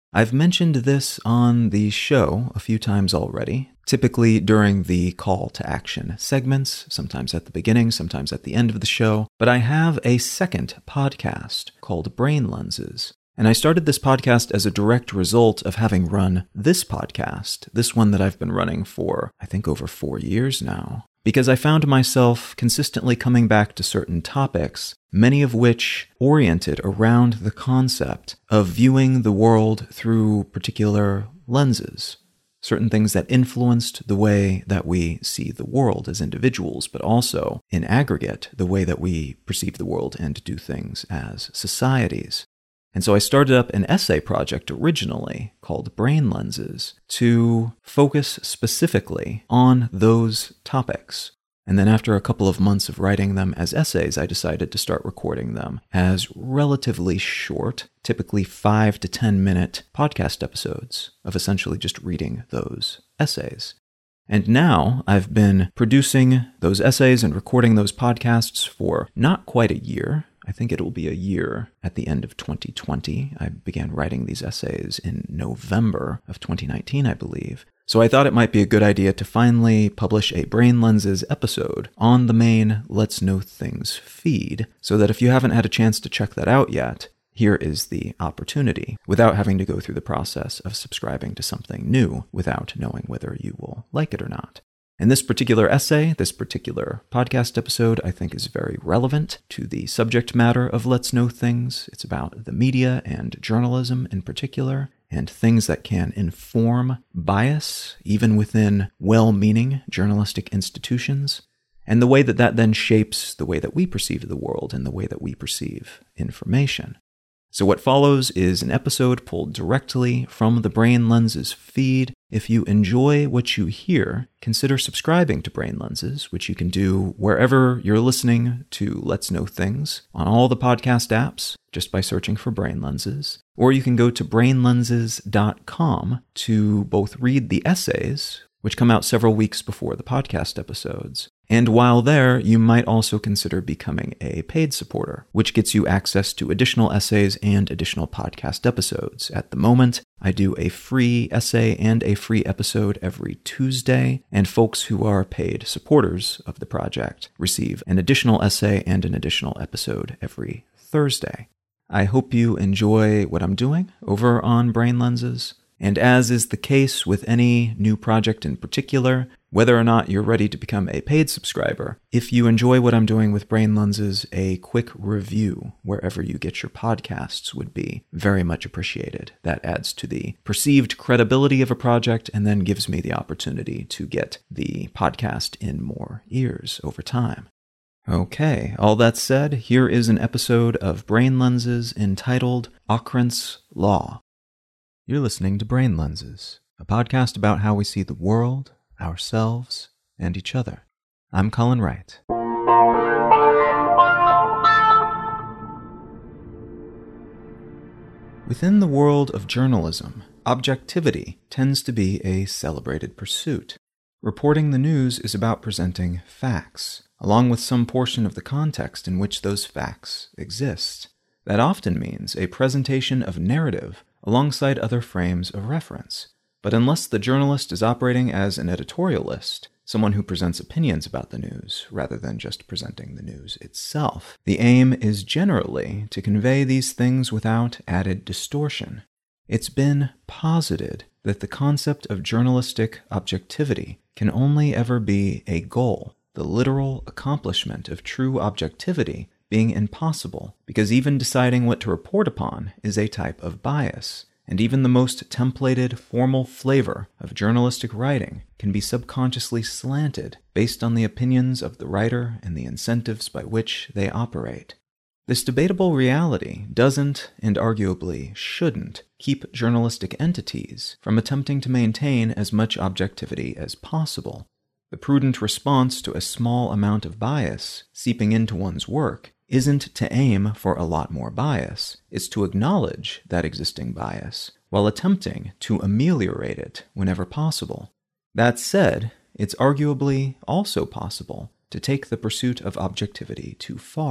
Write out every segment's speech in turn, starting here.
I've mentioned this on the show a few times already, typically during the call to action segments, sometimes at the beginning, sometimes at the end of the show, but I have a second podcast called Brain Lenses. And I started this podcast as a direct result of having run this podcast, this one that I've been running for, I think, over 4 years now, because I found myself consistently coming back to certain topics, many of which oriented around the concept of viewing the world through particular lenses, certain things that influenced the way that we see the world as individuals, but also, in aggregate, the way that we perceive the world and do things as societies. And so I started up an essay project originally called Brain Lenses to focus specifically on those topics. And then after a couple of months of writing them as essays, I decided to start recording them as relatively short, typically 5 to 10 minute podcast episodes of essentially just reading those essays. And now I've been producing those essays and recording those podcasts for not quite a year. I think it'll be a year at the end of 2020. I began writing these essays in November of 2019, I believe. So I thought it might be a good idea to finally publish a Brain Lenses episode on the main Let's Know Things feed, so that if you haven't had a chance to check that out yet, here is the opportunity, without having to go through the process of subscribing to something new without knowing whether you will like it or not. And this particular essay, this particular podcast episode, I think is very relevant to the subject matter of Let's Know Things. It's about the media and journalism in particular, and things that can inform bias, even within well-meaning journalistic institutions, and the way that that then shapes the way that we perceive the world and the way that we perceive information. So what follows is an episode pulled directly from the Brain Lenses feed. If you enjoy what you hear, consider subscribing to Brain Lenses, which you can do wherever you're listening to Let's Know Things, on all the podcast apps, just by searching for Brain Lenses. Or you can go to brainlenses.com to both read the essays, which come out several weeks before the podcast episodes. And while there, you might also consider becoming a paid supporter, which gets you access to additional essays and additional podcast episodes. At the moment, I do a free essay and a free episode every Tuesday, and folks who are paid supporters of the project receive an additional essay and an additional episode every Thursday. I hope you enjoy what I'm doing over on Brain Lenses. And as is the case with any new project in particular, whether or not you're ready to become a paid subscriber, if you enjoy what I'm doing with Brain Lenses, a quick review wherever you get your podcasts would be very much appreciated. That adds to the perceived credibility of a project and then gives me the opportunity to get the podcast in more ears over time. Okay, all that said, here is an episode of Brain Lenses entitled Ockrent's Law. You're listening to Brain Lenses, a podcast about how we see the world, ourselves, and each other. I'm Colin Wright. Within the world of journalism, objectivity tends to be a celebrated pursuit. Reporting the news is about presenting facts, along with some portion of the context in which those facts exist. That often means a presentation of narrative alongside other frames of reference. But unless the journalist is operating as an editorialist, someone who presents opinions about the news rather than just presenting the news itself, the aim is generally to convey these things without added distortion. It's been posited that the concept of journalistic objectivity can only ever be a goal, the literal accomplishment of true objectivity being impossible, because even deciding what to report upon is a type of bias, and even the most templated, formal flavor of journalistic writing can be subconsciously slanted based on the opinions of the writer and the incentives by which they operate. This debatable reality doesn't, and arguably shouldn't, keep journalistic entities from attempting to maintain as much objectivity as possible. The prudent response to a small amount of bias seeping into one's work isn't to aim for a lot more bias. It's to acknowledge that existing bias while attempting to ameliorate it whenever possible. That said, it's arguably also possible to take the pursuit of objectivity too far,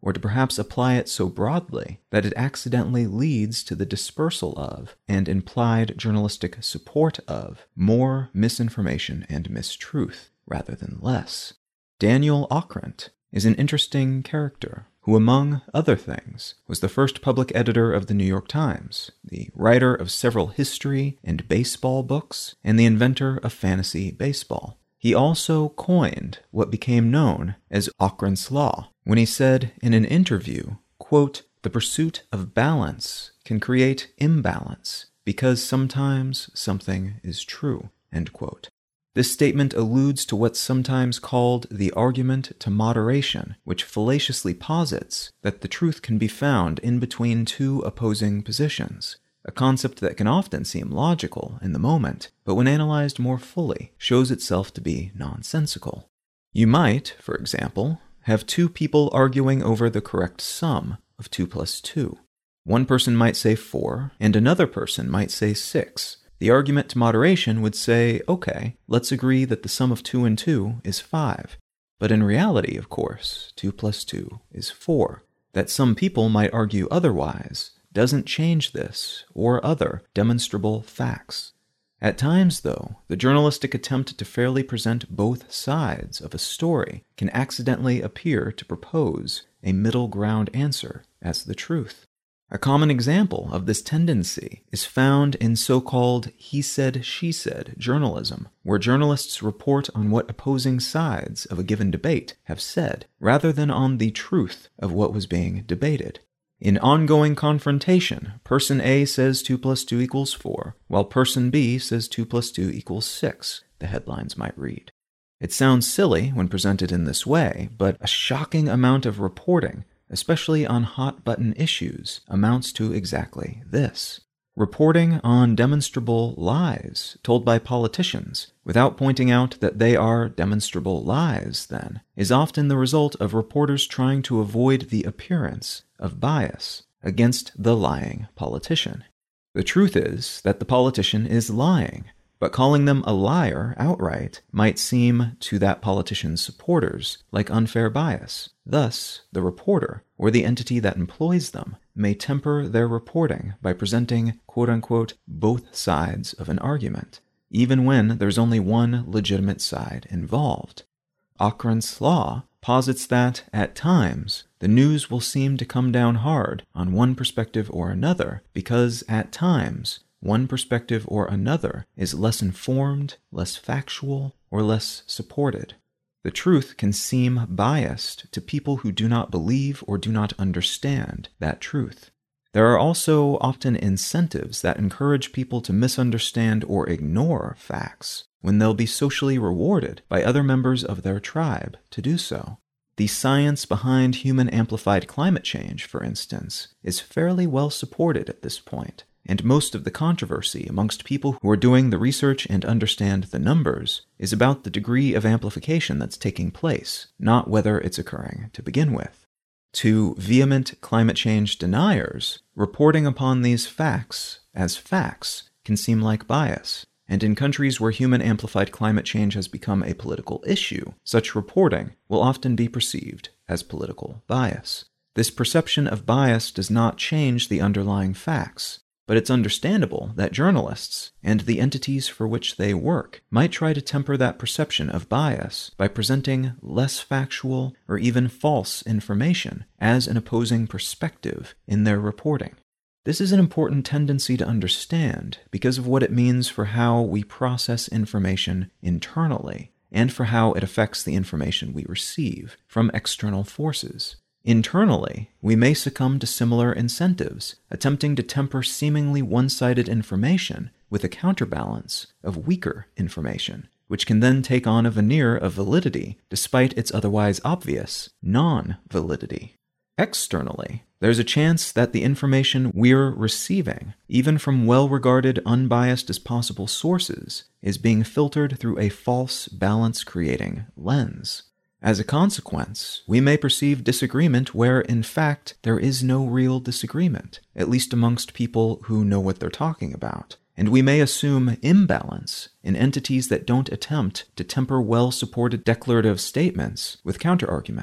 or to perhaps apply it so broadly that it accidentally leads to the dispersal of, and implied journalistic support of, more misinformation and mistruth rather than less. Daniel Okrent is an interesting character who, among other things, was the first public editor of the New York Times, the writer of several history and baseball books, and the inventor of fantasy baseball. He also coined what became known as Okrent's Law when he said in an interview, quote, "The pursuit of balance can create imbalance because sometimes something is true," end quote. This statement alludes to what's sometimes called the argument to moderation, which fallaciously posits that the truth can be found in between two opposing positions, a concept that can often seem logical in the moment, but when analyzed more fully, shows itself to be nonsensical. You might, for example, have two people arguing over the correct sum of 2 plus 2. One person might say 4, and another person might say 6. The argument to moderation would say, okay, let's agree that the sum of 2 and 2 is 5. But in reality, of course, 2 plus 2 is 4. That some people might argue otherwise doesn't change this or other demonstrable facts. At times, though, the journalistic attempt to fairly present both sides of a story can accidentally appear to propose a middle ground answer as the truth. A common example of this tendency is found in so-called he said, she said journalism, where journalists report on what opposing sides of a given debate have said, rather than on the truth of what was being debated. In ongoing confrontation, person A says 2 plus 2 equals 4, while person B says 2 plus 2 equals 6, the headlines might read. It sounds silly when presented in this way, but a shocking amount of reporting, especially on hot-button issues, amounts to exactly this. Reporting on demonstrable lies told by politicians, without pointing out that they are demonstrable lies, then, is often the result of reporters trying to avoid the appearance of bias against the lying politician. The truth is that the politician is lying, but calling them a liar outright might seem to that politician's supporters like unfair bias. Thus, the reporter, or the entity that employs them, may temper their reporting by presenting, quote-unquote, both sides of an argument, even when there's only one legitimate side involved. Okrent's Law posits that, at times, the news will seem to come down hard on one perspective or another, because, at times, one perspective or another is less informed, less factual, or less supported. The truth can seem biased to people who do not believe or do not understand that truth. There are also often incentives that encourage people to misunderstand or ignore facts when they'll be socially rewarded by other members of their tribe to do so. The science behind human-amplified climate change, for instance, is fairly well supported at this point, and most of the controversy amongst people who are doing the research and understand the numbers is about the degree of amplification that's taking place, not whether it's occurring to begin with. To vehement climate change deniers, reporting upon these facts as facts can seem like bias, and in countries where human-amplified climate change has become a political issue, such reporting will often be perceived as political bias. This perception of bias does not change the underlying facts, but it's understandable that journalists, and the entities for which they work, might try to temper that perception of bias by presenting less factual or even false information as an opposing perspective in their reporting. This is an important tendency to understand because of what it means for how we process information internally, and for how it affects the information we receive from external forces. Internally, we may succumb to similar incentives, attempting to temper seemingly one-sided information with a counterbalance of weaker information, which can then take on a veneer of validity despite its otherwise obvious non-validity. Externally, there's a chance that the information we're receiving, even from well-regarded unbiased as possible sources, is being filtered through a false balance-creating lens. As a consequence, we may perceive disagreement where, in fact, there is no real disagreement, at least amongst people who know what they're talking about. And we may assume imbalance in entities that don't attempt to temper well-supported declarative statements with counterarguments,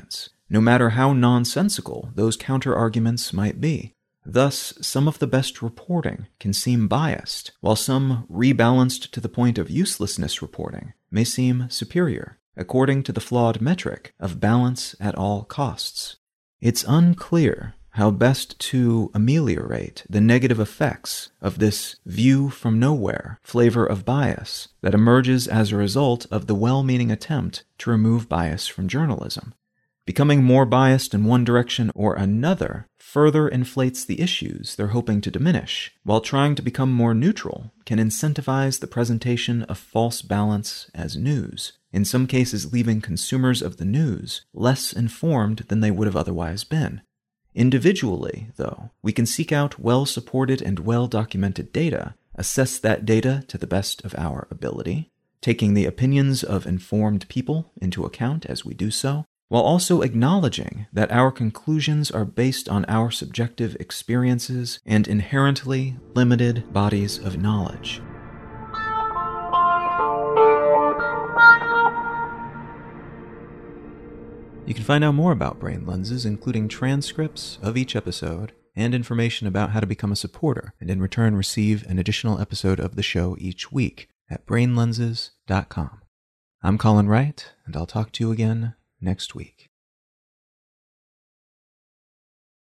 no matter how nonsensical those counter-arguments might be. Thus, some of the best reporting can seem biased, while some rebalanced to the point of uselessness reporting may seem superior, according to the flawed metric of balance at all costs. It's unclear how best to ameliorate the negative effects of this view-from-nowhere flavor of bias that emerges as a result of the well-meaning attempt to remove bias from journalism. Becoming more biased in one direction or another further inflates the issues they're hoping to diminish, while trying to become more neutral can incentivize the presentation of false balance as news, in some cases leaving consumers of the news less informed than they would have otherwise been. Individually, though, we can seek out well-supported and well-documented data, assess that data to the best of our ability, taking the opinions of informed people into account as we do so, while also acknowledging that our conclusions are based on our subjective experiences and inherently limited bodies of knowledge. You can find out more about Brain Lenses, including transcripts of each episode and information about how to become a supporter, and in return receive an additional episode of the show each week at brainlenses.com. I'm Colin Wright, and I'll talk to you again next week.